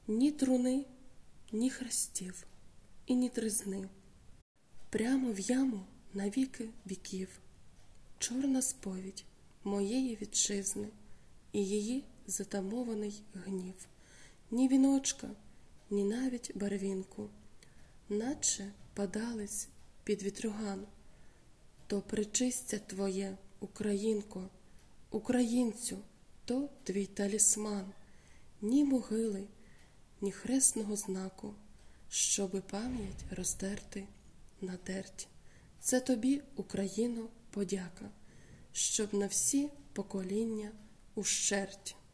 ні труни, ні хрестів, і ні тризни. Прямо в яму на віки віків. Чорна сповідь моєї вітчизни і її затамований гнів. Ні віночка, ні навіть барвінку, наче падались під вітрюган. То причистя твоє, Українко, українцю, то твій талісман. Ні могили, ні хресного знаку, щоби пам'ять роздерти на дерть. Це тобі, Україно, подяка, щоб на всі покоління ущерть.